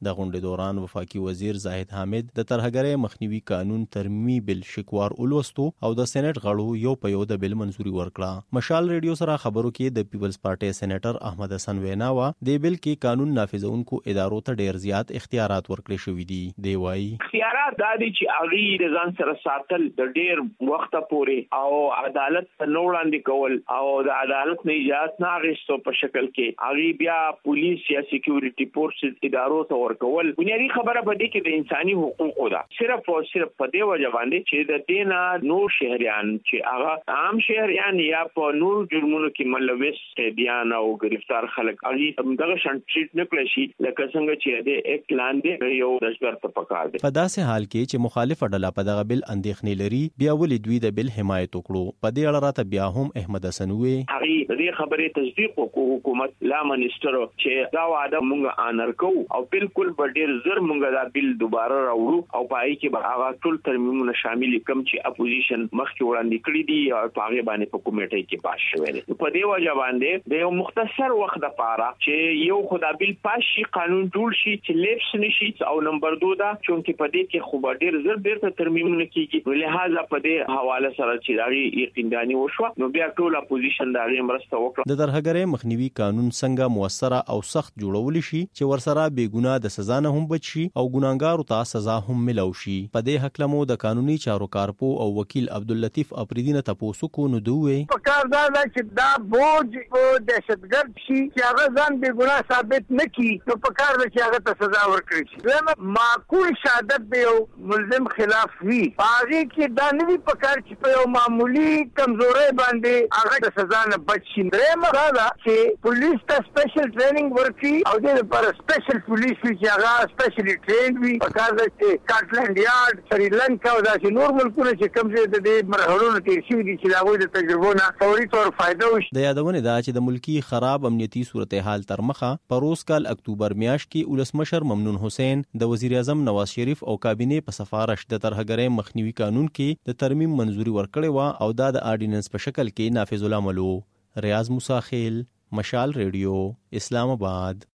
د غونډې دوران وفاقي وزیر زاهد حامد د ترهګرۍ مخنیوي قانون ترمیمي بل شکوار ولوستو او د سېنات غړو یو په یو د بل منزوري ورکړه. مشال ریډیو سره خبرو کې د پیپلز پارټي سېنیټر احمد حسن ویناوا د بل کې قانون نافذونکو ادارو ته ډېر زیات اختیارات ورکړي شوي دي. دی وايي اختیارات د دې چې اغي د ځان سره ساتل د ډېر وخت پورې او عدالت نه وړاندې کول او د عدالت نه اجازه نه اخیستو په شکل کې اغي بیا پولیس یا سکیورټي فورسز ادارو ته ورکول. بنیادی خبره په دې کې د انساني حقوقو ده. صرف او صرف په دې وجه باندې چې د دینه نور شهريان چې هغه عام شهريان یا په نور جرمونو کې ملوث قیدیان او گرفتار خلک اغي دغه شان ټریټ نه کړی شي لکه څنګه چې د یک لاندې یو دشګر ته پکار دي. په داسې حال کې چې مخالف ډله په دغه بل اندېښنې لري بیا ولې دوی د بل حمایت وکړو. په دې اړه راته بیا هم احمد حسن وی هغه دې خبرې تصدیق وکړو حکومت لا منیسټر چې دا وعده مونږ آنر کوو او بالکل به ډېر زر مونږ دا بل دوباره راوړو او پای کې به هغه ټول ترمیمونه شامل کم چې اپوزیشن مخکې وړاندې کړی دي او هغه باندې په کمیټه کې پاس شوی دی. په دې وجه باندې د یو مختصر وخت لپاره چې یو خدای بل پاشي قانون جوړ شي چې لیپس نشي او نمبر 2 دا چې په دې کې خو ډېر زر بیرته ترمیمونه کیږي. لہذا په دې حواله سره چې داغي یقینداني وشو نو بیا ټول اپوزیشن داغي مرسته وکړه. د ترهګرۍ مخنیوي قانون څنګه موثره او سخت جوړول شي چې ورسره بې ګناه د سزا نه هم بچ شي او ګناګارو ته سزا هم ملو شي. په دې حق لمو د قانوني چارو کارپو او وکیل عبداللطیف اپریدی نه تاسو کو نو دوی په کار دا چې دا بوج او دهشتګرد شي چې هغه ځان بې ګناه ثابت نه کی نو په کار دا چې هغه ته سزا ورکړي شي. معقول شهادت به یو ملزم خلاف وي هغه کې دا نه وي په کار چې په یو معمولی کمزوري باندې هغه د سزا نه بچ شي. درېمه دا چې پولیس ته سپیشل ټریننګ ورکړي او د لپاره سپیشل پولیس چې هغه سپیشلی ټرینډ وي. په کار دا چې سکاټلند یارډ سریلانکا او داسې نور ملکونه چې کوم ځای د دې مرحلو تیر شوي دي چې هغوی د تجربو نه فوري طور فایده وشي. د یادونې دا چې د ملکی خراب امنیتي صورتحال تر مخه په روز کال اکتوبر میاشت کې ولسمشر ممنون حسین د وزیر اعظم نواز شریف او کابینې په سفارش د ترهګرۍ مخنیوي قانون کې د ترمیم منزوري ورکړې و او دا د آرډیننس په شکل کې نافذ العمل و. ریاض موسی خیل، مشال ریډیو، اسلام آباد.